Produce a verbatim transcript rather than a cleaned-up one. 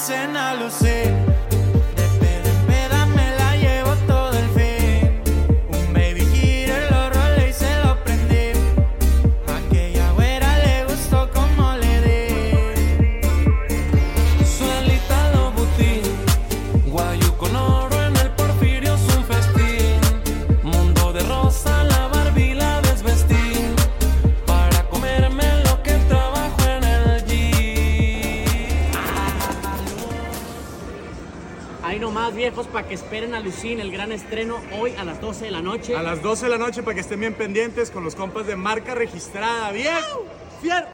dicen a lucir. De peda en peda me la llevo todo el fin. Un baby heater lo rolé y se lo prendí. A aquella güera le gustó como le di. Suelita lo butín, guayu con oro en el Porfirio es un festín. Mundo de rosa, la Barbie la desvestí. Para comerme lo que trabajo en el gym. Ahí nomás, viejos, para que esperen a Lucín, el gran estreno hoy a las doce de la noche. A las doce de la noche para que estén bien pendientes con los compas de Marca Registrada. ¡Bien! ¡Fierro!